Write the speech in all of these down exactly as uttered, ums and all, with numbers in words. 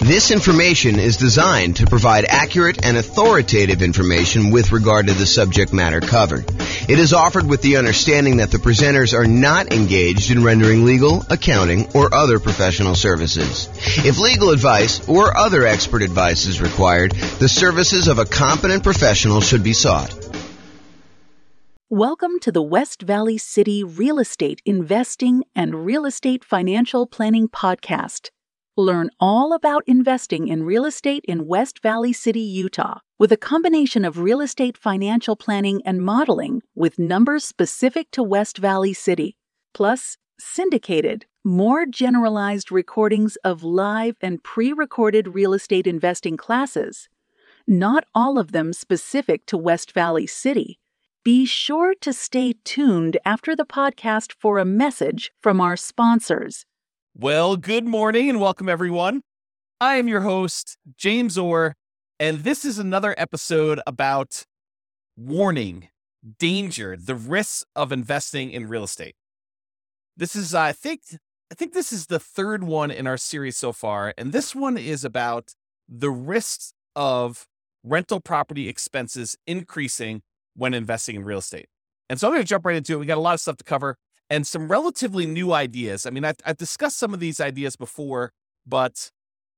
This information is designed to provide accurate and authoritative information with regard to the subject matter covered. It is offered with the understanding that the presenters are not engaged in rendering legal, accounting, or other professional services. If legal advice or other expert advice is required, the services of a competent professional should be sought. Welcome to the West Valley City Real Estate Investing and Real Estate Financial Planning Podcast. Learn all about investing in real estate in West Valley City, Utah, with a combination of real estate financial planning and modeling with numbers specific to West Valley City, plus syndicated, more generalized recordings of live and pre-recorded real estate investing classes, not all of them specific to West Valley City. Be sure to stay tuned after the podcast for a message from our sponsors. Well, good morning and welcome, everyone. I am your host, James Orr, and this is another episode about warning, danger, the risks of investing in real estate. This is, I think, I think this is the third one in our series so far, and this one is about the risks of rental property expenses increasing when investing in real estate. And so I'm going to jump right into it. We got a lot of stuff to cover. And some relatively new ideas. I mean, I've, I've discussed some of these ideas before, but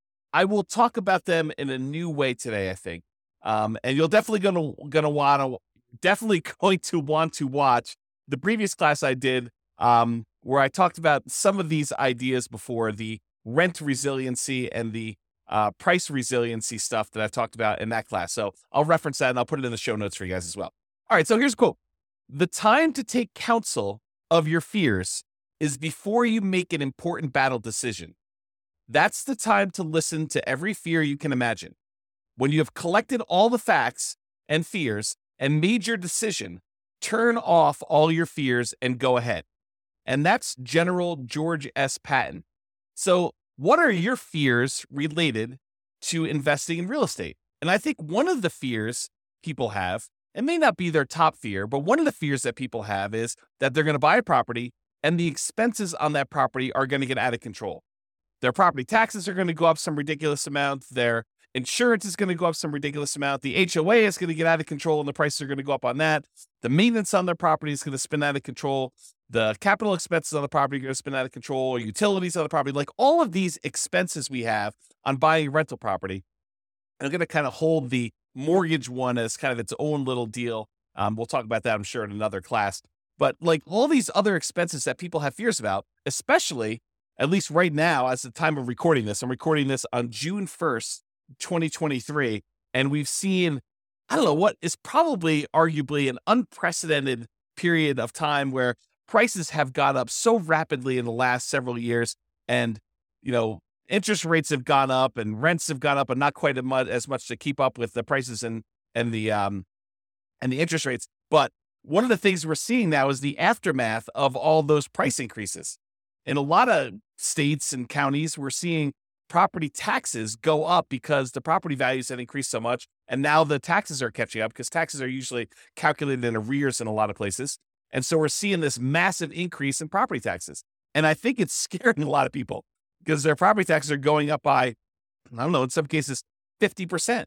I will talk about them in a new way today, I think. Um, and you're definitely gonna gonna want to definitely going to want to watch the previous class I did, um, where I talked about some of these ideas before, the rent resiliency and the uh, price resiliency stuff that I talked about in that class. So I'll reference that and I'll put it in the show notes for you guys as well. All right, so here's a quote: "The time to take counsel of your fears is before you make an important battle decision. That's the time to listen to every fear you can imagine. When you have collected all the facts and fears and made your decision, turn off all your fears and go ahead." And that's General George S. Patton. So what are your fears related to investing in real estate? And I think one of the fears people have, it may not be their top fear, but one of the fears that people have is that they're going to buy a property and the expenses on that property are going to get out of control. Their property taxes are going to go up some ridiculous amount. Their insurance is going to go up some ridiculous amount. The H O A is going to get out of control and the prices are going to go up on that. The maintenance on their property is going to spin out of control. The capital expenses on the property are going to spin out of control, or utilities on the property. Like all of these expenses we have on buying a rental property are going to kind of hold the mortgage one as kind of its own little deal. Um, we'll talk about that, I'm sure, in another class. But like all these other expenses that people have fears about, especially, at least right now, as the time of recording this, I'm recording this on June first, twenty twenty-three. And we've seen, I don't know, what is probably arguably an unprecedented period of time where prices have gone up so rapidly in the last several years. And, you know, interest rates have gone up and rents have gone up, and not quite as much, as much to keep up with the prices and and the um and the interest rates. But one of the things we're seeing now is the aftermath of all those price increases. In a lot of states and counties, we're seeing property taxes go up because the property values have increased so much, and now the taxes are catching up because taxes are usually calculated in arrears in a lot of places. And so we're seeing this massive increase in property taxes. And I think it's scaring a lot of people, because their property taxes are going up by, I don't know, in some cases, fifty percent,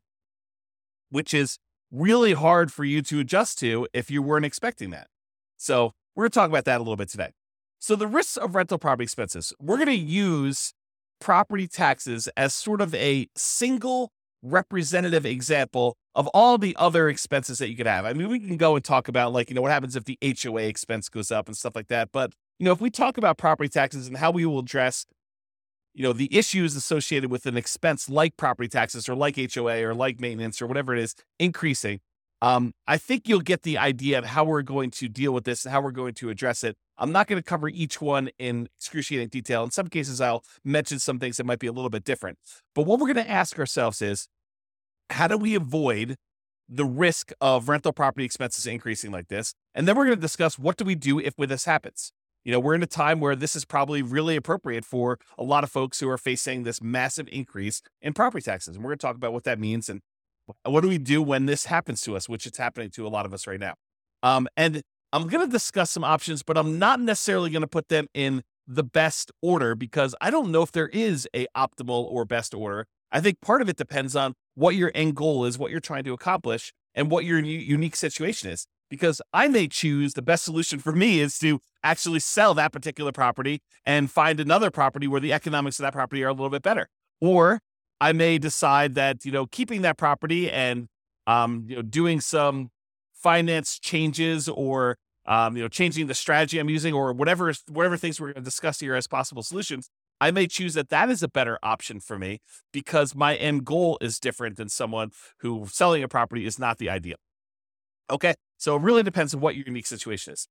which is really hard for you to adjust to if you weren't expecting that. So we're going to talk about that a little bit today. So the risks of rental property expenses, we're going to use property taxes as sort of a single representative example of all the other expenses that you could have. I mean, we can go and talk about, like, you know, what happens if the H O A expense goes up and stuff like that. But, you know, if we talk about property taxes and how we will address, you know, the issues associated with an expense like property taxes or like H O A or like maintenance or whatever it is increasing, um, I think you'll get the idea of how we're going to deal with this and how we're going to address it. I'm not going to cover each one in excruciating detail. In some cases, I'll mention some things that might be a little bit different. But what we're going to ask ourselves is, how do we avoid the risk of rental property expenses increasing like this? And then we're going to discuss, what do we do if this happens? You know, we're in a time where this is probably really appropriate for a lot of folks who are facing this massive increase in property taxes. And we're going to talk about what that means and what do we do when this happens to us, which is happening to a lot of us right now. Um, and I'm going to discuss some options, but I'm not necessarily going to put them in the best order, because I don't know if there is a optimal or best order. I think part of it depends on what your end goal is, what you're trying to accomplish, and what your u- unique situation is. Because I may choose the best solution for me is to actually sell that particular property and find another property where the economics of that property are a little bit better. Or I may decide that, you know, keeping that property and, um, you know, doing some finance changes or, um, you know, changing the strategy I'm using or whatever, whatever things we're going to discuss here as possible solutions. I may choose that that is a better option for me because my end goal is different than someone who selling a property is not the ideal. Okay. So it really depends on what your unique situation is.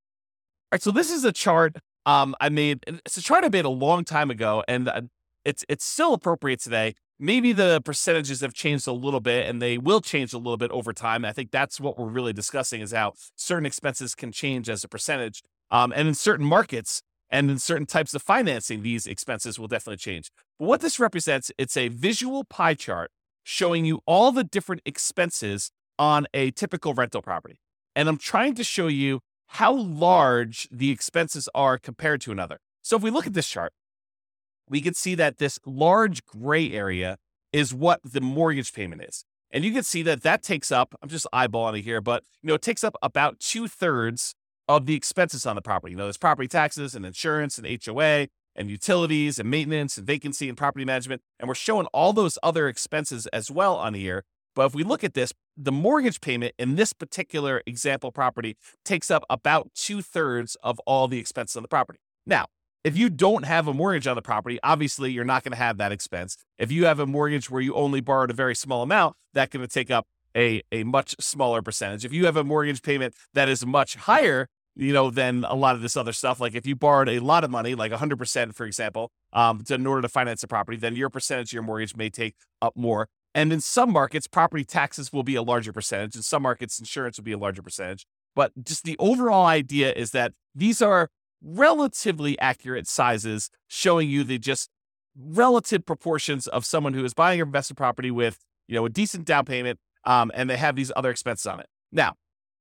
All right. So this is a chart um, I made. It's a chart I made a long time ago, and uh, it's it's still appropriate today. Maybe the percentages have changed a little bit, and they will change a little bit over time. I think that's what we're really discussing is how certain expenses can change as a percentage. Um, and in certain markets and in certain types of financing, these expenses will definitely change. But what this represents, it's a visual pie chart showing you all the different expenses on a typical rental property. And I'm trying to show you how large the expenses are compared to another. So if we look at this chart, we can see that this large gray area is what the mortgage payment is. And you can see that that takes up, I'm just eyeballing it here, but you know, it takes up about two thirds of the expenses on the property. You know, there's property taxes and insurance and H O A and utilities and maintenance and vacancy and property management. And we're showing all those other expenses as well on here. But if we look at this, the mortgage payment in this particular example property takes up about two thirds of all the expenses on the property. Now, if you don't have a mortgage on the property, obviously you're not going to have that expense. If you have a mortgage where you only borrowed a very small amount, that's going to take up a, a much smaller percentage. If you have a mortgage payment that is much higher, you know, than a lot of this other stuff, like if you borrowed a lot of money, like one hundred percent, for example, um, to, in order to finance a property, then your percentage of your mortgage may take up more. And in some markets, property taxes will be a larger percentage. In some markets, insurance will be a larger percentage. But just the overall idea is that these are relatively accurate sizes showing you the just relative proportions of someone who is buying an investment property with, you know, a decent down payment, um, and they have these other expenses on it. Now,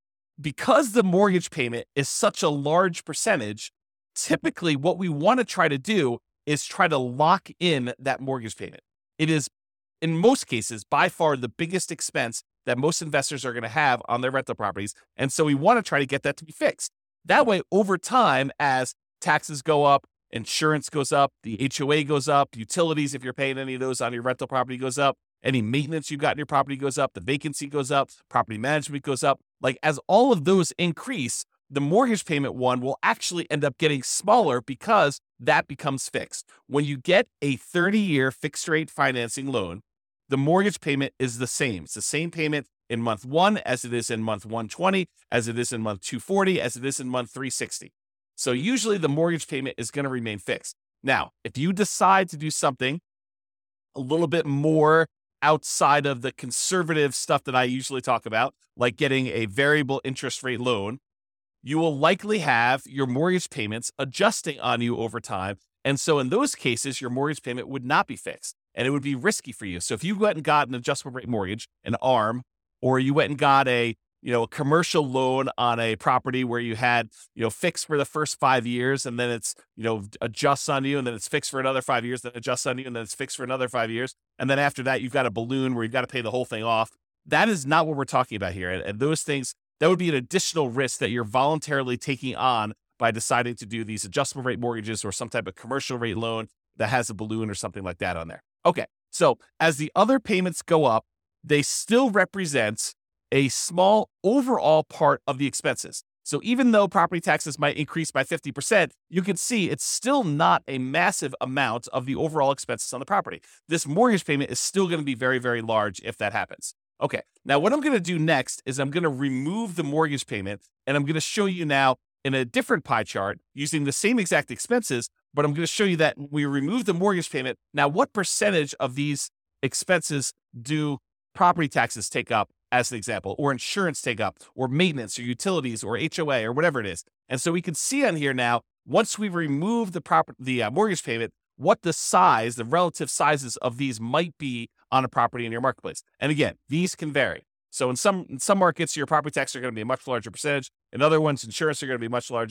because the mortgage payment is such a large percentage, typically what we want to try to do is try to lock in that mortgage payment. It is, in most cases, by far the biggest expense that most investors are going to have on their rental properties. And so we want to try to get that to be fixed. That way, over time, as taxes go up, insurance goes up, the H O A goes up, utilities, if you're paying any of those on your rental property, goes up, any maintenance you've got in your property goes up, the vacancy goes up, property management goes up. Like, as all of those increase, the mortgage payment one will actually end up getting smaller because that becomes fixed. When you get a thirty-year fixed rate financing loan, the mortgage payment is the same. It's the same payment in month one as it is in month one twenty, as it is in month two forty, as it is in month three sixty. So usually the mortgage payment is going to remain fixed. Now, if you decide to do something a little bit more outside of the conservative stuff that I usually talk about, like getting a variable interest rate loan, you will likely have your mortgage payments adjusting on you over time. And so in those cases, your mortgage payment would not be fixed and it would be risky for you. So if you went and got an adjustable rate mortgage, an A R M, or you went and got a, you know, a commercial loan on a property where you had, you know, fixed for the first five years and then it's, you know, adjusts on you and then it's fixed for another five years, then adjusts on you and then it's fixed for another five years. And then after that, you've got a balloon where you've got to pay the whole thing off. That is not what we're talking about here. And, and those things, that would be an additional risk that you're voluntarily taking on by deciding to do these adjustable rate mortgages or some type of commercial rate loan that has a balloon or something like that on there. Okay. So as the other payments go up, they still represent a small overall part of the expenses. So even though property taxes might increase by fifty percent, you can see it's still not a massive amount of the overall expenses on the property. This mortgage payment is still going to be very, very large if that happens. Okay, now what I'm going to do next is I'm going to remove the mortgage payment, and I'm going to show you now in a different pie chart using the same exact expenses, but I'm going to show you that we remove the mortgage payment. Now, what percentage of these expenses do property taxes take up, as an example, or insurance take up, or maintenance, or utilities, or H O A, or whatever it is? And so we can see on here now, once we remove the proper the uh, mortgage payment, what the size, the relative sizes of these might be on a property in your marketplace. And again, these can vary. So in some in some markets, your property taxes are going to be a much larger percentage. In other ones, insurance are going to be much larger.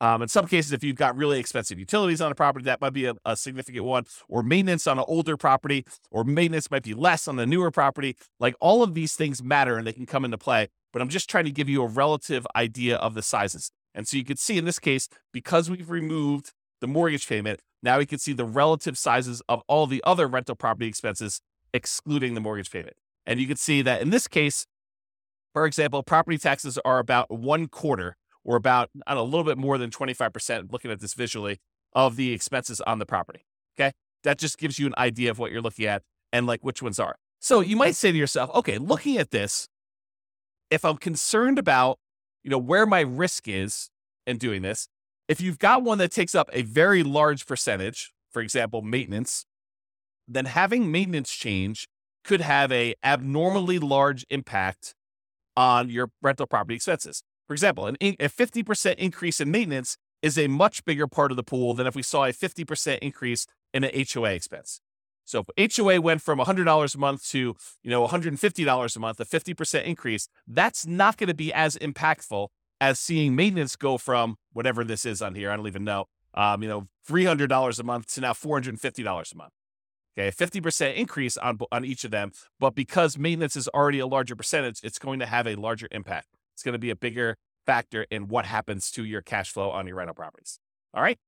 Um, in some cases, if you've got really expensive utilities on a property, that might be a, a significant one, or maintenance on an older property, or maintenance might be less on a newer property. Like all of these things matter and they can come into play, but I'm just trying to give you a relative idea of the sizes. And so you can see in this case, because we've removed the mortgage payment, now we can see the relative sizes of all the other rental property expenses, excluding the mortgage payment. And you can see that in this case, for example, property taxes are about one quarter or about I don't know, a little bit more than twenty-five percent, looking at this visually, of the expenses on the property. Okay. That just gives you an idea of what you're looking at and like which ones are. So you might say to yourself, okay, looking at this, if I'm concerned about, you know, where my risk is in doing this, if you've got one that takes up a very large percentage, for example, maintenance, then having maintenance change could have a abnormally large impact on your rental property expenses. For example, an, a fifty percent increase in maintenance is a much bigger part of the pool than if we saw a fifty percent increase in an H O A expense. So if H O A went from one hundred dollars a month to, you know, one hundred fifty dollars a month, a fifty percent increase, that's not going to be as impactful as seeing maintenance go from whatever this is on here, I don't even know, um, you know, three hundred dollars a month to now four hundred fifty dollars a month. Okay, a fifty percent increase on, on each of them, but because maintenance is already a larger percentage, it's going to have a larger impact. It's going to be a bigger factor in what happens to your cash flow on your rental properties. All right.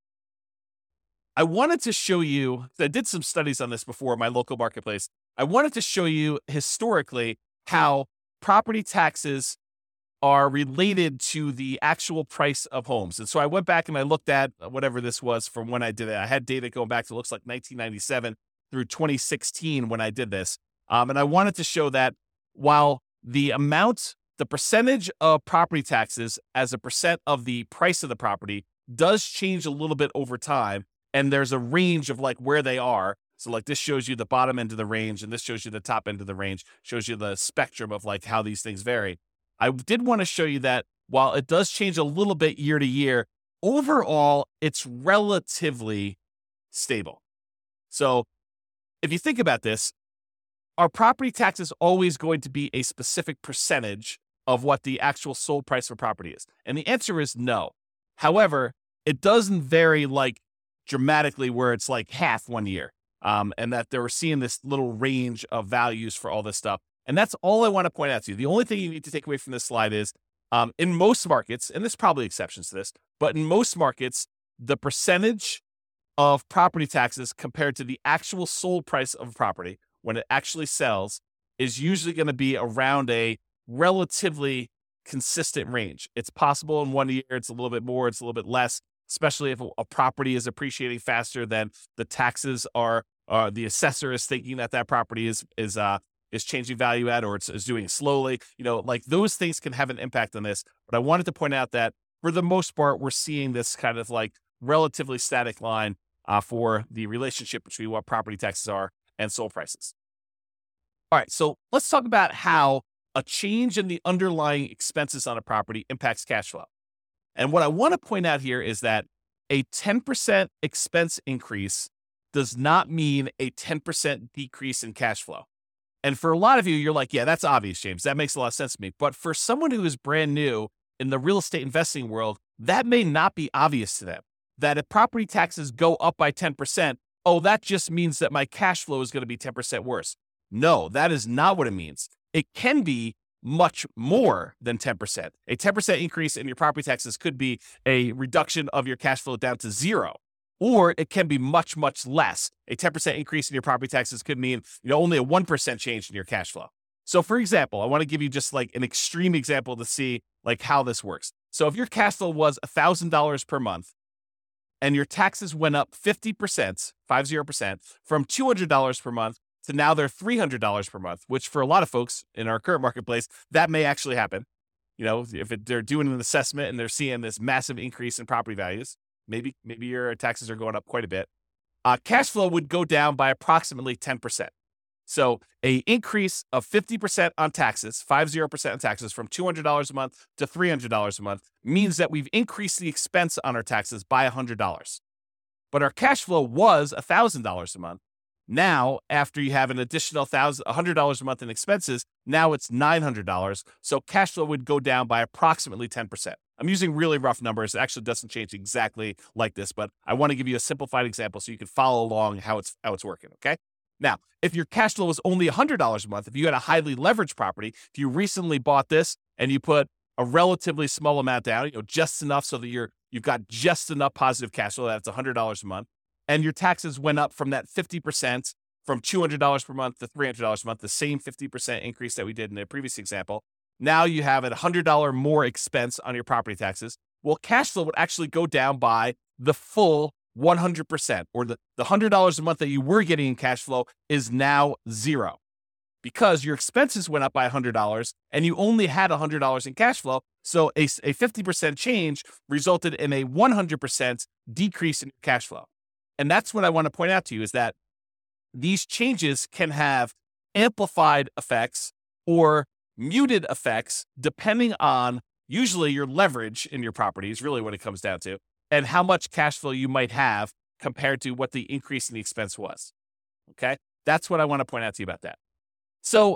I wanted to show you, I did some studies on this before, my local marketplace. I wanted to show you historically how property taxes are related to the actual price of homes. And so I went back and I looked at whatever this was from when I did it. I had data going back to, looks like nineteen ninety-seven through twenty sixteen when I did this. Um, and I wanted to show that while the amount, the percentage of property taxes as a percent of the price of the property does change a little bit over time. And there's a range of like where they are. So like this shows you the bottom end of the range and this shows you the top end of the range, shows you the spectrum of like how these things vary. I did want to show you that while it does change a little bit year to year, overall, it's relatively stable. So if you think about this, are property taxes always going to be a specific percentage of what the actual sold price of property is? And the answer is no. However, it doesn't vary like dramatically where it's like half one year. Um, and that they were seeing this little range of values for all this stuff. And that's all I want to point out to you. The only thing you need to take away from this slide is um, in most markets, and there's probably exceptions to this, but in most markets, the percentage of property taxes compared to the actual sold price of a property when it actually sells is usually going to be around a relatively consistent range. It's possible in one year, it's a little bit more, it's a little bit less, especially if a property is appreciating faster than the taxes are, uh, the assessor is thinking that that property is, is, uh, is changing value at, or it's, it's doing it slowly. You know, like those things can have an impact on this. But I wanted to point out that for the most part, we're seeing this kind of like relatively static line uh, for the relationship between what property taxes are and sold prices. All right, so let's talk about how a change in the underlying expenses on a property impacts cash flow. And what I want to point out here is that a ten percent expense increase does not mean a ten percent decrease in cash flow. And for a lot of you, you're like, yeah, that's obvious, James. That makes a lot of sense to me. But for someone who is brand new in the real estate investing world, that may not be obvious to them. That if property taxes go up by ten percent, oh, that just means that my cash flow is going to be ten percent worse. No, that is not what it means. It can be much more than ten percent. A ten percent increase in your property taxes could be a reduction of your cash flow down to zero. Or it can be much, much less. A ten percent increase in your property taxes could mean, you know, only a one percent change in your cash flow. So for example, I want to give you just like an extreme example to see like how this works. So if your cash flow was one thousand dollars per month and your taxes went up fifty percent, fifty percent from two hundred dollars per month to now they're three hundred dollars per month, which for a lot of folks in our current marketplace, that may actually happen. You know, if it, they're doing an assessment and they're seeing this massive increase in property values, maybe maybe your taxes are going up quite a bit. Uh, cash flow would go down by approximately ten percent. So a increase of fifty percent on taxes, fifty percent on taxes from two hundred dollars a month to three hundred dollars a month means that we've increased the expense on our taxes by one hundred dollars. But our cash flow was one thousand dollars a month. Now, after you have an additional one hundred dollars a month in expenses, now it's nine hundred dollars. So cash flow would go down by approximately ten percent. I'm using really rough numbers. It actually doesn't change exactly like this, but I want to give you a simplified example so you can follow along how it's how it's working, okay? Now, if your cash flow was only one hundred dollars a month, if you had a highly leveraged property, if you recently bought this and you put a relatively small amount down, you know, just enough so that you're you've got just enough positive cash flow, that's one hundred dollars a month, and your taxes went up from that fifty percent from two hundred dollars per month to three hundred dollars a month, the same fifty percent increase that we did in the previous example. Now you have a one hundred dollars more expense on your property taxes. Well, cash flow would actually go down by the full one hundred percent, or the, the one hundred dollars a month that you were getting in cash flow is now zero because your expenses went up by one hundred dollars and you only had one hundred dollars in cash flow. So a, a fifty percent change resulted in a one hundred percent decrease in cash flow. And that's what I want to point out to you is that these changes can have amplified effects or muted effects depending on usually your leverage in your property is really what it comes down to, and how much cash flow you might have compared to what the increase in the expense was. Okay? That's what I want to point out to you about that. So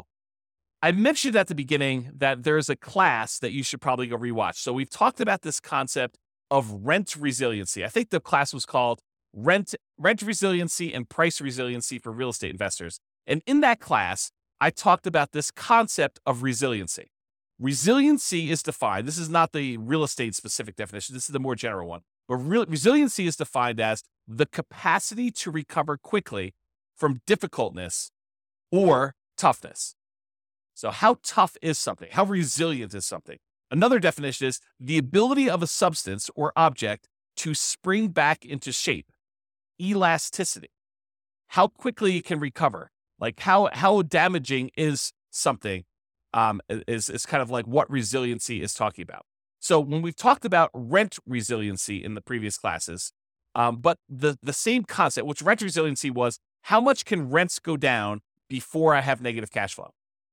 I mentioned at the beginning that there's a class that you should probably go rewatch. So we've talked about this concept of rent resiliency. I think the class was called Rent, Rent Resiliency and Price Resiliency for Real Estate Investors. And in that class, I talked about this concept of resiliency. Resiliency is defined, this is not the real estate specific definition, this is the more general one. But real, resiliency is defined as the capacity to recover quickly from difficultness or toughness. So how tough is something? How resilient is something? Another definition is the ability of a substance or object to spring back into shape. Elasticity. How quickly it can recover. Like how how damaging is something um, is, is kind of like what resiliency is talking about. So when we've talked about rent resiliency in the previous classes, um, but the, the same concept, which rent resiliency was, how much can rents go down before I have negative cash flow?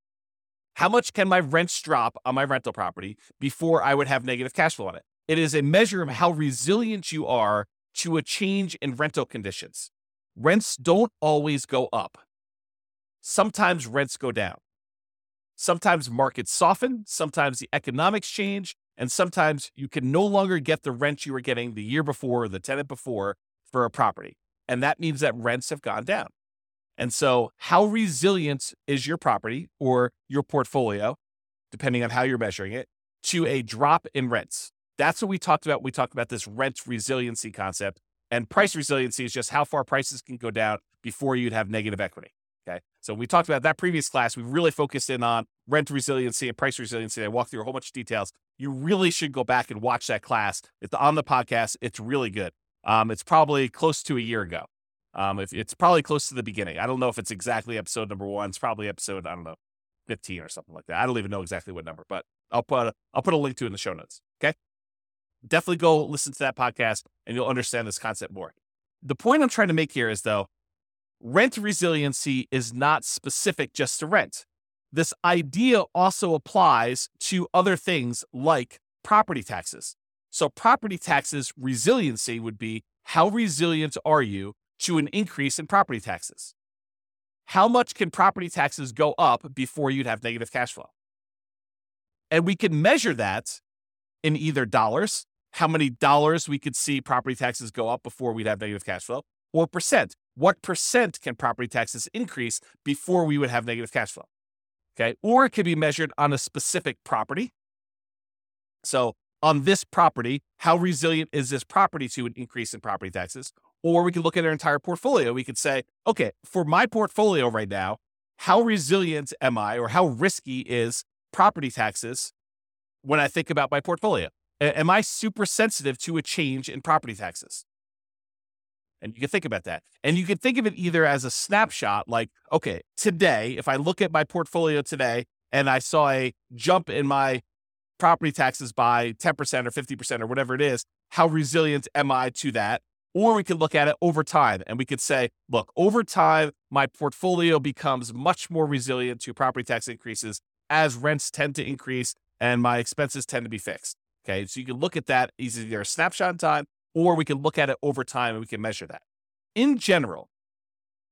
How much can my rents drop on my rental property before I would have negative cash flow on it? It is a measure of how resilient you are to a change in rental conditions. Rents don't always go up. Sometimes rents go down. Sometimes markets soften, sometimes the economics change, and sometimes you can no longer get the rent you were getting the year before or the tenant before for a property. And that means that rents have gone down. And so how resilient is your property or your portfolio, depending on how you're measuring it, to a drop in rents? That's what we talked about. We talked about this rent resiliency concept, and price resiliency is just how far prices can go down before you'd have negative equity. Okay. So we talked about that previous class. We really focused in on rent resiliency and price resiliency. I walked through a whole bunch of details. You really should go back and watch that class. It's on the podcast. It's really good. Um, it's probably close to a year ago. Um, if it's probably close to the beginning. I don't know if it's exactly episode number one. It's probably episode, I don't know, fifteen or something like that. I don't even know exactly what number, but I'll put a, I'll put a link to it in the show notes. Okay. Definitely go listen to that podcast and you'll understand this concept more. The point I'm trying to make here is though, rent resiliency is not specific just to rent. This idea also applies to other things like property taxes. So property taxes resiliency would be, how resilient are you to an increase in property taxes? How much can property taxes go up before you'd have negative cash flow? And we can measure that in either dollars, how many dollars we could see property taxes go up before we'd have negative cash flow, or percent. What percent can property taxes increase before we would have negative cash flow? Okay. Or it could be measured on a specific property. So on this property, how resilient is this property to an increase in property taxes? Or we could look at our entire portfolio. We could say, okay, for my portfolio right now, how resilient am I, or how risky is property taxes when I think about my portfolio? A- am I super sensitive to a change in property taxes? And you can think about that. And you can think of it either as a snapshot, like, okay, today, if I look at my portfolio today and I saw a jump in my property taxes by ten percent or fifty percent or whatever it is, how resilient am I to that? Or we could look at it over time and we could say, look, over time, my portfolio becomes much more resilient to property tax increases as rents tend to increase and my expenses tend to be fixed. Okay, so you can look at that as either a snapshot in time, or we can look at it over time and we can measure that. In general,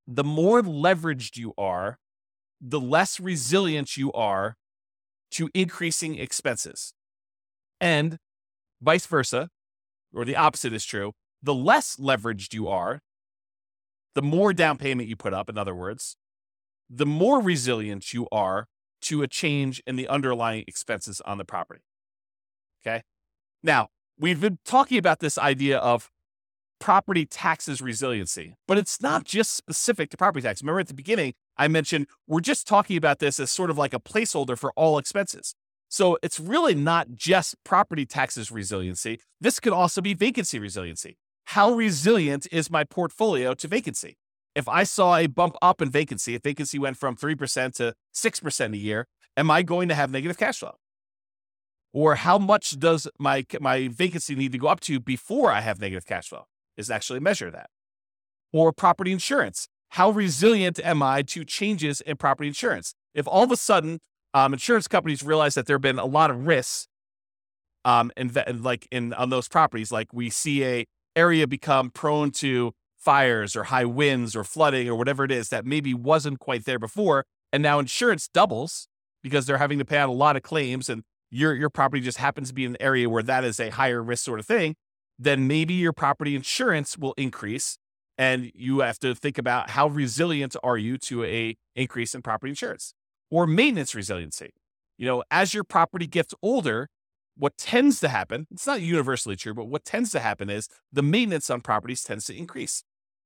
the more leveraged you are, the less resilient you are to increasing expenses. And vice versa, or the opposite is true. The less leveraged you are, the more down payment you put up, in other words, the more resilient you are to a change in the underlying expenses on the property. Okay? Now, we've been talking about this idea of property taxes resiliency, but it's not just specific to property tax. Remember at the beginning, I mentioned we're just talking about this as sort of like a placeholder for all expenses. So it's really not just property taxes resiliency. This could also be vacancy resiliency. How resilient is my portfolio to vacancy? If I saw a bump up in vacancy, if vacancy went from three percent to six percent a year, am I going to have negative cash flow? Or how much does my, my vacancy need to go up to before I have negative cash flow? Is actually measure that. Or property insurance. How resilient am I to changes in property insurance? If all of a sudden um, insurance companies realize that there have been a lot of risks um, in, like in on those properties, like we see a area become prone to fires or high winds or flooding or whatever it is that maybe wasn't quite there before, and now insurance doubles because they're having to pay out a lot of claims, and your your property just happens to be in an area where that is a higher risk sort of thing, then maybe your property insurance will increase, and you have to think about how resilient are you to a increase in property insurance. Or maintenance resiliency. You know, as your property gets older, what tends to happen, it's not universally true, but what tends to happen is the maintenance on properties tends to increase.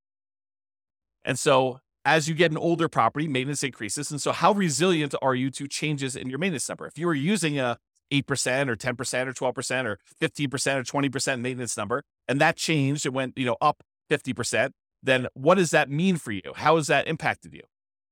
And so as you get an older property, maintenance increases. And so how resilient are you to changes in your maintenance number? If you were using a eight percent or ten percent or twelve percent or fifteen percent or twenty percent maintenance number, and that changed, it went, you know, up fifty percent, then what does that mean for you? How has that impacted you?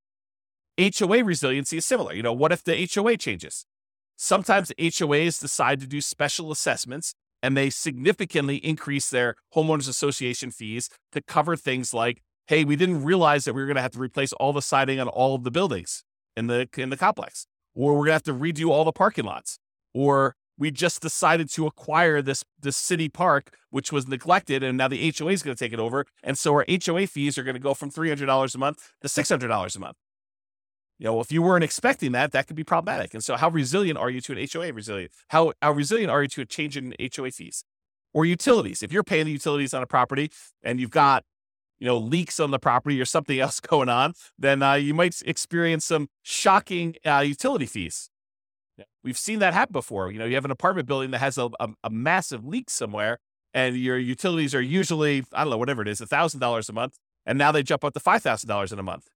H O A resiliency is similar. You know, what if the H O A changes? Sometimes H O As decide to do special assessments and they significantly increase their homeowners association fees to cover things like, hey, we didn't realize that we were going to have to replace all the siding on all of the buildings in the in the complex, or we're going to have to redo all the parking lots, or we just decided to acquire this, this city park, which was neglected, and now the H O A is going to take it over, and so our H O A fees are going to go from three hundred dollars a month to six hundred dollars a month. You know, if you weren't expecting that, that could be problematic. And so how resilient are you to an H O A resilient? How, how resilient are you to a change in H O A fees? Or utilities. If you're paying the utilities on a property and you've got, you know, leaks on the property or something else going on, then uh, you might experience some shocking uh, utility fees. We've seen that happen before. You know, you have an apartment building that has a, a, a massive leak somewhere, and your utilities are usually, I don't know, whatever it is, one thousand dollars a month, and now they jump up to five thousand dollars in a month.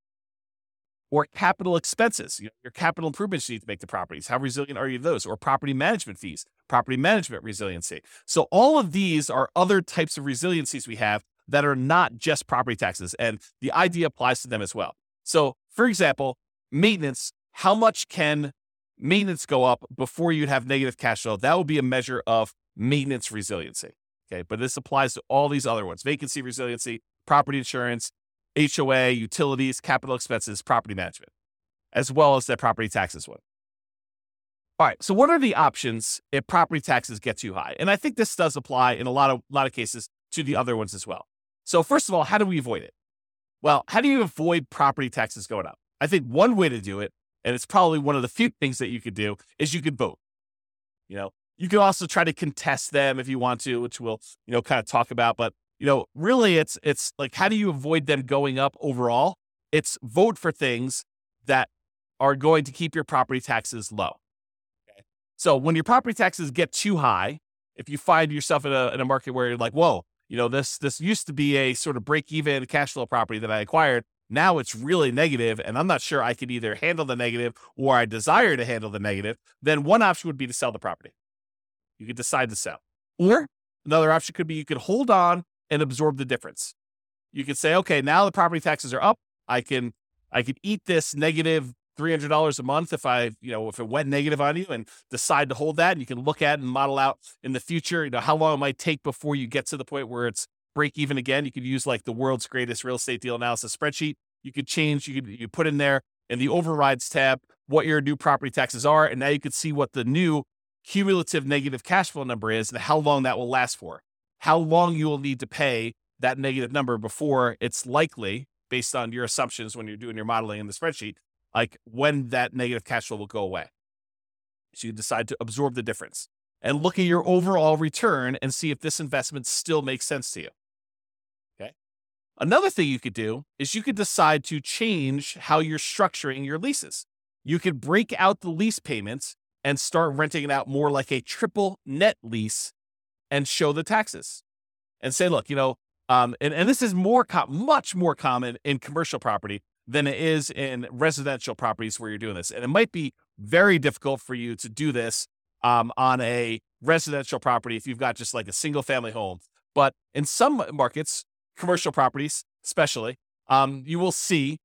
Or capital expenses, you know, your capital improvements you need to make to properties. How resilient are you to those? Or property management fees, property management resiliency. So all of these are other types of resiliencies we have that are not just property taxes, and the idea applies to them as well. So, for example, maintenance, how much can maintenance go up before you'd have negative cash flow? That would be a measure of maintenance resiliency. Okay, but this applies to all these other ones: vacancy resiliency, property insurance, H O A, utilities, capital expenses, property management, as well as that property taxes one. All right, so what are the options if property taxes get too high? And I think this does apply in a lot of lot of cases to the other ones as well. So first of all, how do we avoid it? Well, how do you avoid property taxes going up? I think one way to do it, and it's probably one of the few things that you could do, is you could vote. You know, you can also try to contest them if you want to, which we'll, you know, kind of talk about, but you know, really it's, it's like, how do you avoid them going up overall? It's vote for things that are going to keep your property taxes low. Okay. So when your property taxes get too high, if you find yourself in a, in a market where you're like, whoa, you know, this, this used to be a sort of break even cash flow property that I acquired. Now it's really negative, and I'm not sure I could either handle the negative or I desire to handle the negative, then one option would be to sell the property. You could decide to sell. Or another option could be you could hold on and absorb the difference. You could say, okay, now the property taxes are up. I can, I could eat this negative three hundred dollars a month if I, you know, if it went negative on you, and decide to hold that. And you can look at and model out in the future, you know, how long it might take before you get to the point where it's break even again. You could use like the world's greatest real estate deal analysis spreadsheet. You could change, you could you put in there in the overrides tab what your new property taxes are. And now you could see what the new cumulative negative cash flow number is and how long that will last for. How long you will need to pay that negative number before it's likely based on your assumptions when you're doing your modeling in the spreadsheet, like when that negative cash flow will go away. So you decide to absorb the difference and look at your overall return and see if this investment still makes sense to you. Okay. Another thing you could do is you could decide to change how you're structuring your leases. You could break out the lease payments and start renting it out more like a triple net lease and show the taxes and say, look, you know, um, and, and this is more, com- much more common in commercial property than it is in residential properties where you're doing this. And it might be very difficult for you to do this um, on a residential property if you've got just like a single family home. But in some markets, commercial properties especially, um, you will see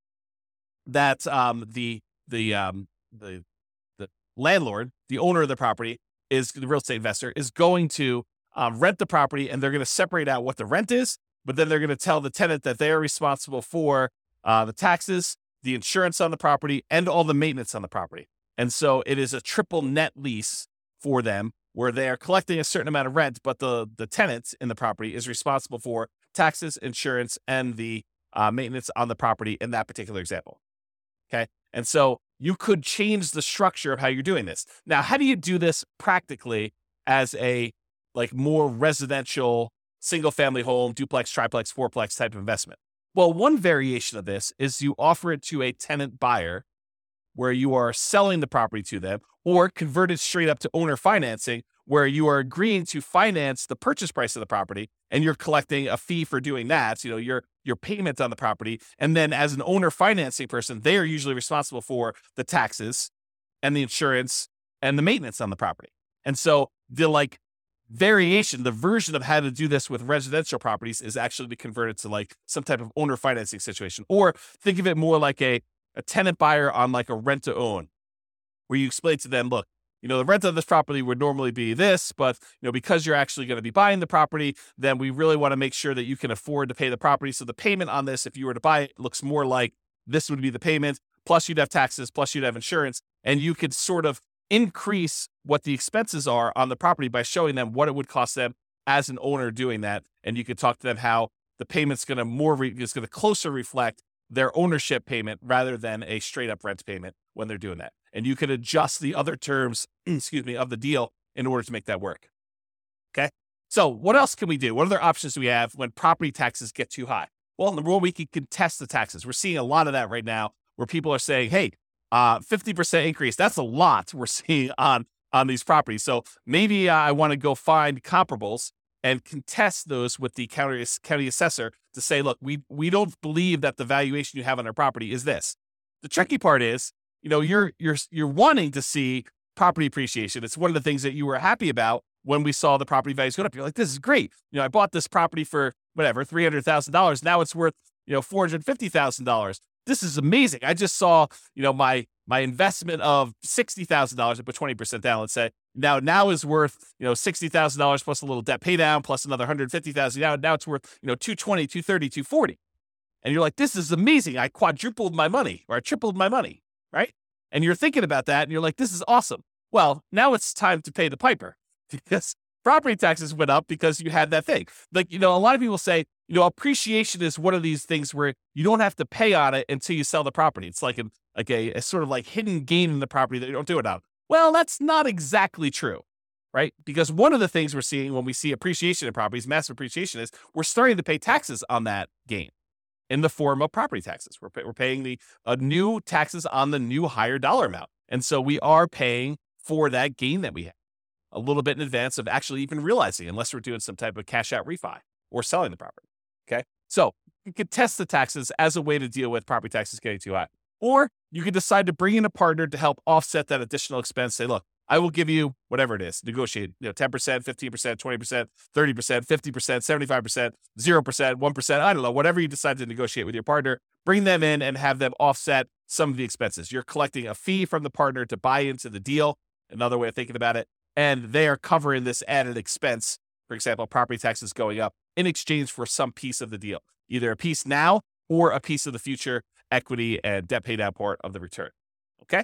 that um, the the um, the the landlord, the owner of the property, is the real estate investor, is going to um, rent the property, and they're going to separate out what the rent is, but then they're going to tell the tenant that they are responsible for uh, the taxes, the insurance on the property, and all the maintenance on the property. And so it is a triple net lease for them where they are collecting a certain amount of rent, but the, the tenant in the property is responsible for taxes, insurance, and the uh, maintenance on the property in that particular example. Okay. And so you could change the structure of how you're doing this. Now, how do you do this practically as a like more residential single family home, duplex, triplex, fourplex type of investment? Well, one variation of this is you offer it to a tenant buyer where you are selling the property to them, or convert it straight up to owner financing where you are agreeing to finance the purchase price of the property and you're collecting a fee for doing that, you know, your your payment on the property. And then as an owner financing person, they are usually responsible for the taxes and the insurance and the maintenance on the property. And so the like variation, the version of how to do this with residential properties is actually to convert it to like some type of owner financing situation. Or think of it more like a, a tenant buyer on like a rent to own, where you explain to them, look, you know, the rent of this property would normally be this, but, you know, because you're actually going to be buying the property, then we really want to make sure that you can afford to pay the property. So the payment on this, if you were to buy it, looks more like this would be the payment, plus you'd have taxes, plus you'd have insurance, and you could sort of increase what the expenses are on the property by showing them what it would cost them as an owner doing that. And you could talk to them how the payment's going to more, re- is going to closer reflect their ownership payment rather than a straight up rent payment when they're doing that. And you can adjust the other terms, excuse me, of the deal in order to make that work. Okay. So what else can we do? What other options do we have when property taxes get too high? Well, number one, we can contest the taxes. We're seeing a lot of that right now where people are saying, hey, uh, fifty percent increase. That's a lot we're seeing on, on these properties. So maybe uh, I want to go find comparables and contest those with the county, county assessor to say, look, we, we don't believe that the valuation you have on our property is this. The tricky part is, you know, you're you're you're wanting to see property appreciation. It's one of the things that you were happy about when we saw the property values go up. You're like, this is great. You know, I bought this property for whatever, three hundred thousand dollars. Now it's worth, you know, four hundred fifty thousand dollars. This is amazing. I just saw, you know, my my investment of sixty thousand dollars, I put twenty percent down, let's say. Now, now is worth, you know, sixty thousand dollars plus a little debt pay down, plus another one hundred fifty thousand dollars. Now, now it's worth, you know, two twenty, two thirty, two forty. And you're like, this is amazing. I quadrupled my money, or I tripled my money, right? And you're thinking about that and you're like, this is awesome. Well, now it's time to pay the piper because property taxes went up because you had that thing. Like, you know, a lot of people say, you know, appreciation is one of these things where you don't have to pay on it until you sell the property. It's like, an, like a, a sort of like hidden gain in the property that you don't do it on. Well, that's not exactly true, right? Because one of the things we're seeing when we see appreciation in properties, massive appreciation, is we're starting to pay taxes on that gain in the form of property taxes. We're, pay, we're paying the uh, new taxes on the new higher dollar amount. And so we are paying for that gain that we have a little bit in advance of actually even realizing, unless we're doing some type of cash out refi or selling the property. Okay. So you could test the taxes as a way to deal with property taxes getting too high. Or you could decide to bring in a partner to help offset that additional expense. Say, look, I will give you whatever it is, negotiate, you know, ten percent, fifteen percent, twenty percent, thirty percent, fifty percent, seventy-five percent, zero percent, one percent. I don't know, whatever you decide to negotiate with your partner, bring them in and have them offset some of the expenses. You're collecting a fee from the partner to buy into the deal. Another way of thinking about it. And they are covering this added expense. For example, property taxes going up in exchange for some piece of the deal, either a piece now or a piece of the future equity and debt pay down part of the return. Okay.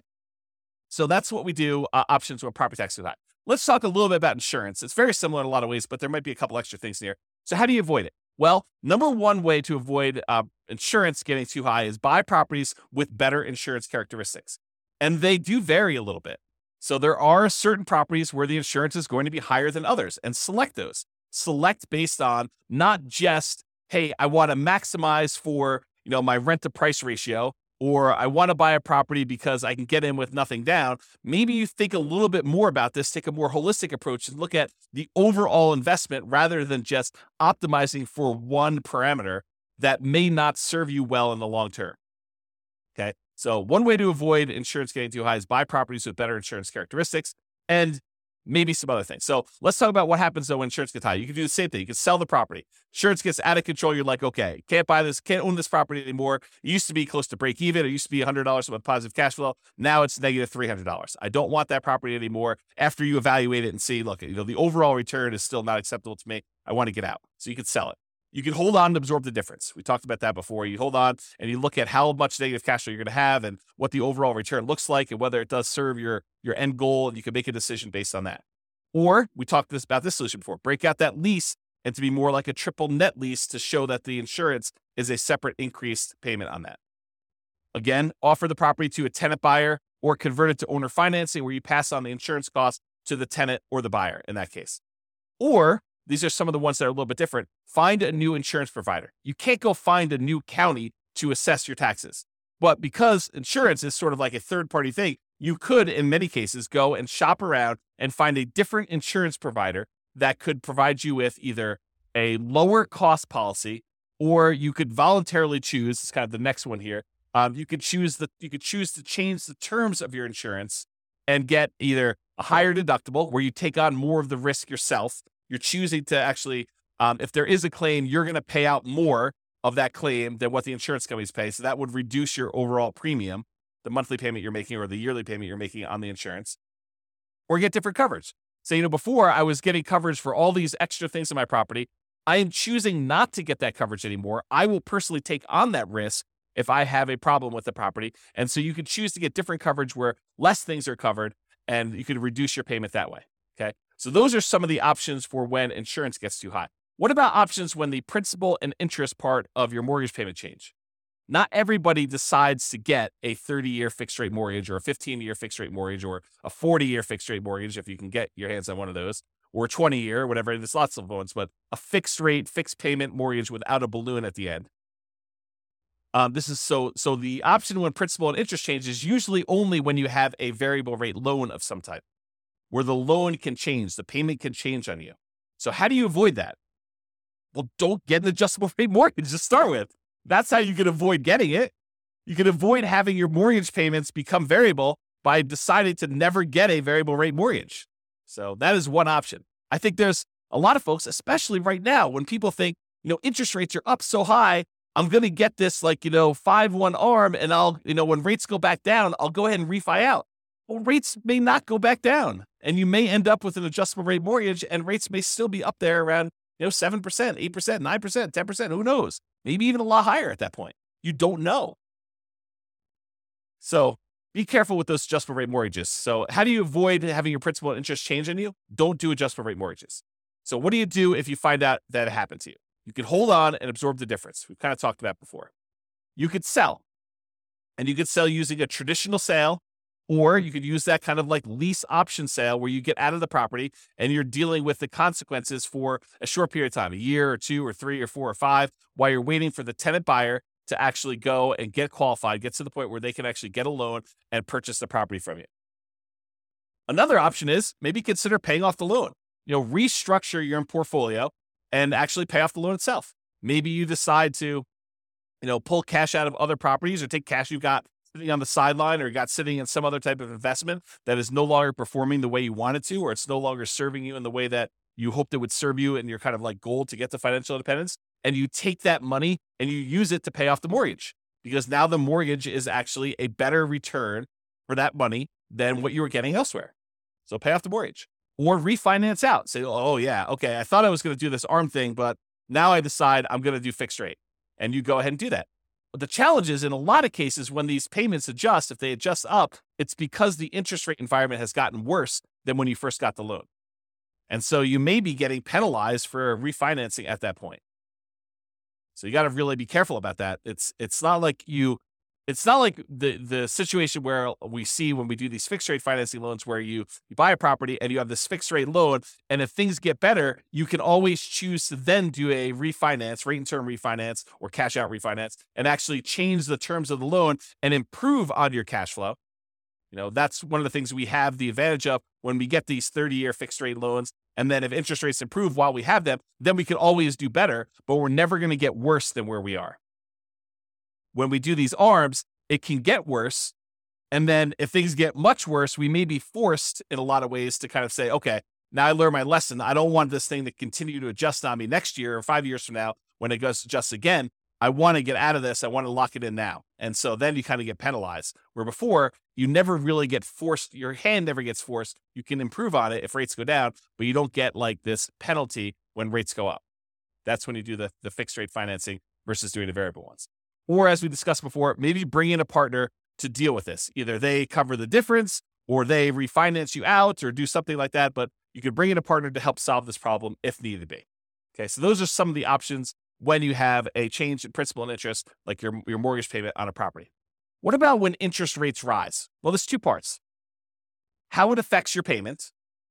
So that's what we do, uh, options when property taxes are high. Let's talk a little bit about insurance. It's very similar in a lot of ways, but there might be a couple extra things here. So how do you avoid it? Well, number one way to avoid uh, insurance getting too high is buy properties with better insurance characteristics. And they do vary a little bit. So there are certain properties where the insurance is going to be higher than others, and select those. Select based on not just, hey, I want to maximize for, you know, my rent to price ratio, or I want to buy a property because I can get in with nothing down. Maybe you think a little bit more about this, take a more holistic approach and look at the overall investment rather than just optimizing for one parameter that may not serve you well in the long term. Okay. So one way to avoid insurance getting too high is buy properties with better insurance characteristics and maybe some other things. So let's talk about what happens though when insurance gets high. You can do the same thing. You can sell the property. Insurance gets out of control. You're like, okay, can't buy this, can't own this property anymore. It used to be close to break even. It used to be one hundred dollars with positive cash flow. Now it's negative three hundred dollars. I don't want that property anymore. After you evaluate it and see, look, you know, the overall return is still not acceptable to me. I want to get out. So you can sell it. You can hold on and absorb the difference. We talked about that before. You hold on and you look at how much negative cash flow you're going to have and what the overall return looks like and whether it does serve your, your end goal, and you can make a decision based on that. Or we talked this, about this solution before, break out that lease and to be more like a triple net lease to show that the insurance is a separate increased payment on that. Again, offer the property to a tenant buyer or convert it to owner financing where you pass on the insurance cost to the tenant or the buyer in that case. Or these are some of the ones that are a little bit different. Find a new insurance provider. You can't go find a new county to assess your taxes. But because insurance is sort of like a third-party thing, you could, in many cases, go and shop around and find a different insurance provider that could provide you with either a lower cost policy, or you could voluntarily choose, it's kind of the next one here, um, you could choose the you could choose to change the terms of your insurance and get either a higher deductible where you take on more of the risk yourself. You're choosing to actually, um, if there is a claim, you're going to pay out more of that claim than what the insurance companies pay. So that would reduce your overall premium, the monthly payment you're making or the yearly payment you're making on the insurance, or get different coverage. So, you know, before I was getting coverage for all these extra things in my property. I am choosing not to get that coverage anymore. I will personally take on that risk if I have a problem with the property. And so you can choose to get different coverage where less things are covered and you can reduce your payment that way. Okay. So those are some of the options for when insurance gets too high. What about options when the principal and interest part of your mortgage payment change? Not everybody decides to get a thirty-year fixed rate mortgage or a fifteen-year fixed rate mortgage or a forty-year fixed rate mortgage if you can get your hands on one of those, or a twenty-year, whatever. There's lots of ones, but a fixed rate, fixed payment mortgage without a balloon at the end. Um, this is so, so the option when principal and interest change is usually only when you have a variable rate loan of some type, where the loan can change, the payment can change on you. So how do you avoid that? Well, don't get an adjustable rate mortgage to start with. That's how you can avoid getting it. You can avoid having your mortgage payments become variable by deciding to never get a variable rate mortgage. So that is one option. I think there's a lot of folks, especially right now, when people think, you know, interest rates are up so high, I'm going to get this like, you know, five one arm and I'll, you know, when rates go back down, I'll go ahead and refi out. Well, rates may not go back down and you may end up with an adjustable rate mortgage and rates may still be up there around, you know, seven percent, eight percent, nine percent, ten percent, who knows? Maybe even a lot higher at that point. You don't know. So be careful with those adjustable rate mortgages. So how do you avoid having your principal and interest change on you? Don't do adjustable rate mortgages. So what do you do if you find out that it happened to you? You can hold on and absorb the difference. We've kind of talked about before. You could sell. And you could sell using a traditional sale, or you could use that kind of like lease option sale where you get out of the property and you're dealing with the consequences for a short period of time, a year or two or three or four or five, while you're waiting for the tenant buyer to actually go and get qualified, get to the point where they can actually get a loan and purchase the property from you. Another option is maybe consider paying off the loan. You know, restructure your portfolio and actually pay off the loan itself. Maybe you decide to, you know, pull cash out of other properties or take cash you've got sitting on the sideline or got sitting in some other type of investment that is no longer performing the way you want it to, or it's no longer serving you in the way that you hoped it would serve you in your kind of like goal to get to financial independence. And you take that money and you use it to pay off the mortgage, because now the mortgage is actually a better return for that money than what you were getting elsewhere. So pay off the mortgage or refinance out. Say, oh yeah, okay, I thought I was going to do this ARM thing, but now I decide I'm going to do fixed rate. And you go ahead and do that. But the challenge is in a lot of cases when these payments adjust, if they adjust up, it's because the interest rate environment has gotten worse than when you first got the loan. And so you may be getting penalized for refinancing at that point. So you got to really be careful about that. It's it's not like you, it's not like the the situation where we see when we do these fixed rate financing loans where you, you buy a property and you have this fixed rate loan, and if things get better, you can always choose to then do a refinance, rate and term refinance or cash out refinance, and actually change the terms of the loan and improve on your cash flow. You know, that's one of the things we have the advantage of when we get these thirty-year fixed rate loans. And then if interest rates improve while we have them, then we can always do better, but we're never going to get worse than where we are. When we do these A R Ms, it can get worse. And then if things get much worse, we may be forced in a lot of ways to kind of say, okay, now I learned my lesson. I don't want this thing to continue to adjust on me next year or five years from now when it goes to adjust again. I want to get out of this. I want to lock it in now. And so then you kind of get penalized, where before you never really get forced. Your hand never gets forced. You can improve on it if rates go down, but you don't get like this penalty when rates go up. That's when you do the, the fixed rate financing versus doing the variable ones. Or as we discussed before, maybe bring in a partner to deal with this. Either they cover the difference or they refinance you out or do something like that. But you could bring in a partner to help solve this problem if needed be. Okay, so those are some of the options when you have a change in principal and interest, like your, your mortgage payment on a property. What about when interest rates rise? Well, there's two parts. How it affects your payment,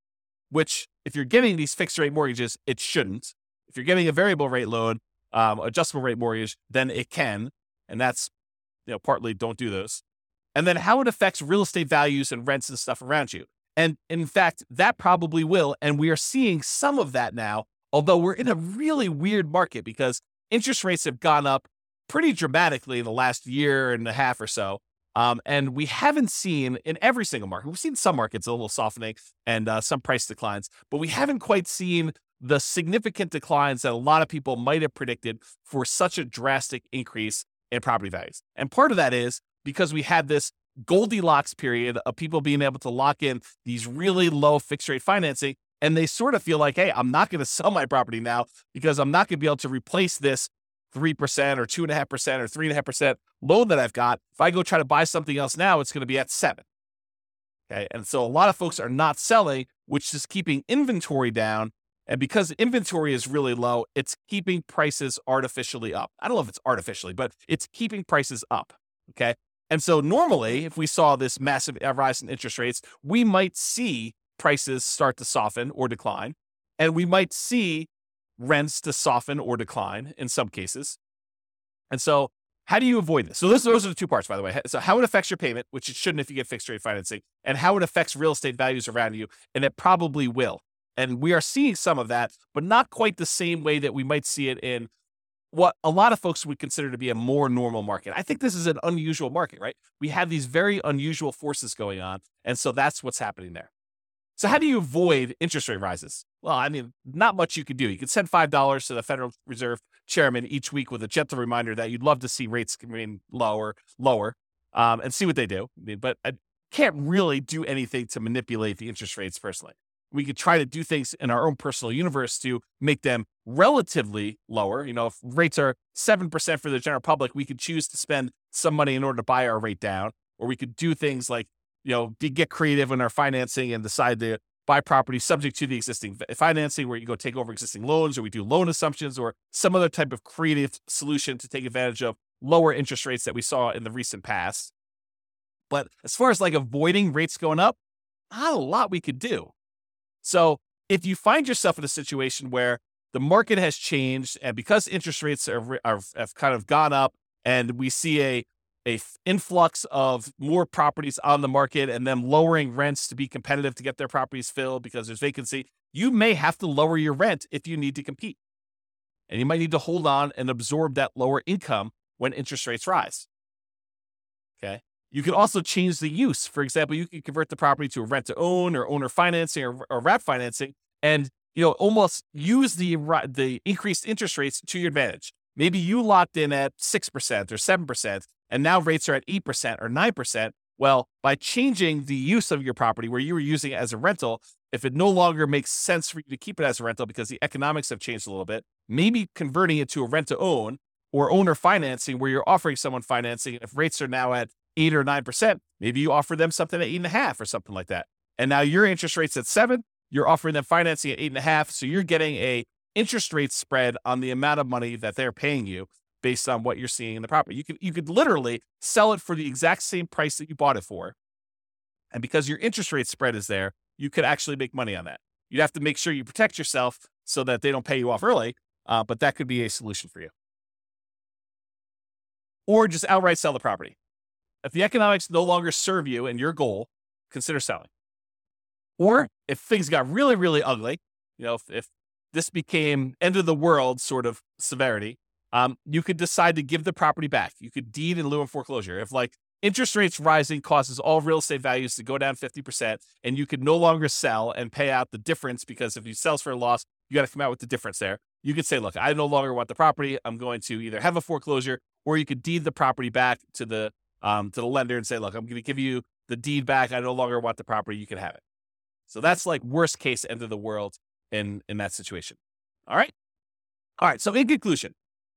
which if you're getting these fixed rate mortgages, it shouldn't. If you're getting a variable rate loan, um, adjustable rate mortgage, then it can. And that's, you know, partly don't do those. And then how it affects real estate values and rents and stuff around you. And in fact, that probably will. And we are seeing some of that now, although we're in a really weird market because interest rates have gone up pretty dramatically in the last year and a half or so. Um, and we haven't seen in every single market, we've seen some markets a little softening and uh, some price declines, but we haven't quite seen the significant declines that a lot of people might have predicted for such a drastic increase in property values. And part of that is because we had this Goldilocks period of people being able to lock in these really low fixed rate financing. And they sort of feel like, hey, I'm not going to sell my property now because I'm not going to be able to replace this three percent or two point five percent or three point five percent loan that I've got. If I go try to buy something else now, it's going to be at seven. Okay. And so a lot of folks are not selling, which is keeping inventory down. And because inventory is really low, it's keeping prices artificially up. I don't know if it's artificially, but it's keeping prices up. Okay. And so normally, if we saw this massive rise in interest rates, we might see prices start to soften or decline, and we might see rents to soften or decline in some cases. And so how do you avoid this? So those, those are the two parts, by the way. So how it affects your payment, which it shouldn't if you get fixed rate financing, and how it affects real estate values around you, and it probably will. And we are seeing some of that, but not quite the same way that we might see it in what a lot of folks would consider to be a more normal market. I think this is an unusual market, right? We have these very unusual forces going on, and so that's what's happening there. So how do you avoid interest rate rises? Well, I mean, not much you could do. You could send five dollars to the Federal Reserve Chairman each week with a gentle reminder that you'd love to see rates remain lower, lower, um, and see what they do. I mean, but I can't really do anything to manipulate the interest rates personally. We could try to do things in our own personal universe to make them relatively lower. You know, if rates are seven percent for the general public, we could choose to spend some money in order to buy our rate down, or we could do things like, you know, get creative in our financing and decide to buy property subject to the existing financing, where you go take over existing loans, or we do loan assumptions, or some other type of creative solution to take advantage of lower interest rates that we saw in the recent past. But as far as like avoiding rates going up, not a lot we could do. So if you find yourself in a situation where the market has changed, and because interest rates are, are have kind of gone up, and we see a a influx of more properties on the market and them lowering rents to be competitive to get their properties filled because there's vacancy, you may have to lower your rent if you need to compete. And you might need to hold on and absorb that lower income when interest rates rise. Okay. You can also change the use. For example, you can convert the property to a rent to own or owner financing or, or wrap financing, and, you know, almost use the, the increased interest rates to your advantage. Maybe you locked in at six percent or seven percent, and now rates are at eight percent or nine percent. Well, by changing the use of your property where you were using it as a rental, if it no longer makes sense for you to keep it as a rental because the economics have changed a little bit, maybe converting it to a rent to own or owner financing where you're offering someone financing. If rates are now at eight or nine percent, maybe you offer them something at eight and a half or something like that. And now your interest rate's at seven, you're offering them financing at eight and a half. So you're getting a interest rate spread on the amount of money that they're paying you based on what you're seeing in the property. You could you could literally sell it for the exact same price that you bought it for. And because your interest rate spread is there, you could actually make money on that. You'd have to make sure you protect yourself so that they don't pay you off early, uh, but that could be a solution for you. Or just outright sell the property. If the economics no longer serve you and your goal, consider selling. Or if things got really, really ugly, you know, if, if this became end of the world sort of severity, um, you could decide to give the property back. You could deed in lieu of foreclosure. If like interest rates rising causes all real estate values to go down fifty percent and you could no longer sell and pay out the difference, because if you sell for a loss, you got to come out with the difference there. You could say, look, I no longer want the property. I'm going to either have a foreclosure, or you could deed the property back to the um, to the lender and say, look, I'm going to give you the deed back. I no longer want the property. You can have it. So that's like worst case end of the world in, in that situation. All right. All right. So in conclusion,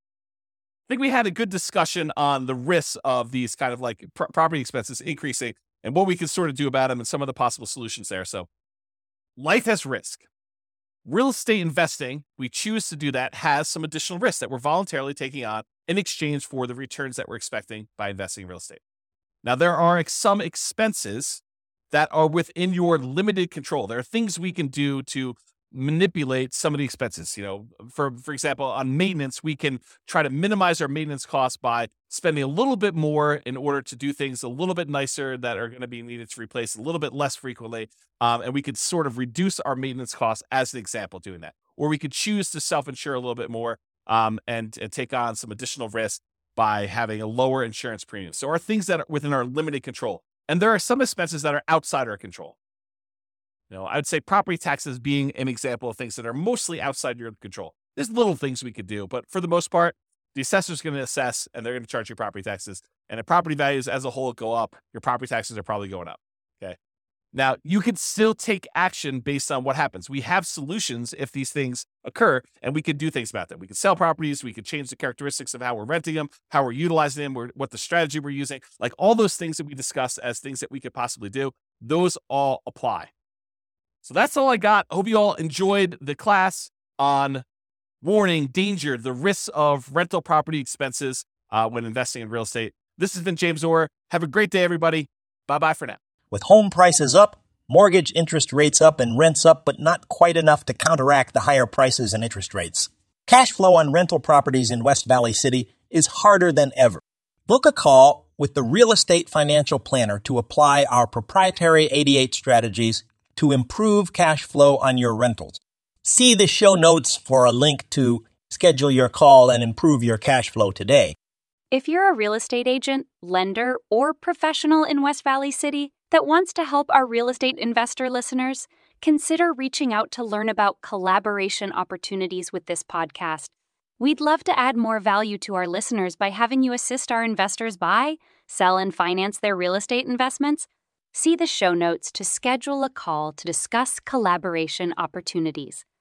I think we had a good discussion on the risks of these kind of like pr- property expenses increasing and what we can sort of do about them and some of the possible solutions there. So life has risk. Real estate investing, we choose to do that, has some additional risks that we're voluntarily taking on in exchange for the returns that we're expecting by investing in real estate. Now, there are some expenses that are within your limited control. There are things we can do to manipulate some of the expenses. You know, for, for example, on maintenance, we can try to minimize our maintenance costs by spending a little bit more in order to do things a little bit nicer that are going to be needed to replace a little bit less frequently. Um, and we could sort of reduce our maintenance costs as an example doing that. Or we could choose to self-insure a little bit more um, and, and take on some additional risk by having a lower insurance premium. So are things that are within our limited control. And there are some expenses that are outside our control. You know, I would say property taxes being an example of things that are mostly outside your control. There's little things we could do, but for the most part, the assessor's going to assess and they're going to charge you property taxes. And if property values as a whole go up, your property taxes are probably going up. Okay. Now, you can still take action based on what happens. We have solutions if these things occur, and we can do things about them. We can sell properties. We can change the characteristics of how we're renting them, how we're utilizing them, or what the strategy we're using. Like all those things that we discuss as things that we could possibly do, those all apply. So that's all I got. Hope you all enjoyed the class on warning, danger, the risks of rental property expenses uh, when investing in real estate. This has been James Orr. Have a great day, everybody. Bye-bye for now. With home prices up, mortgage interest rates up, and rents up, but not quite enough to counteract the higher prices and interest rates, cash flow on rental properties in West Valley City is harder than ever. Book a call with the Real Estate Financial Planner to apply our proprietary eighty-eight strategies to improve cash flow on your rentals. See the show notes for a link to schedule your call and improve your cash flow today. If you're a real estate agent, lender, or professional in West Valley City that wants to help our real estate investor listeners, consider reaching out to learn about collaboration opportunities with this podcast. We'd love to add more value to our listeners by having you assist our investors buy, sell, and finance their real estate investments. See the show notes to schedule a call to discuss collaboration opportunities.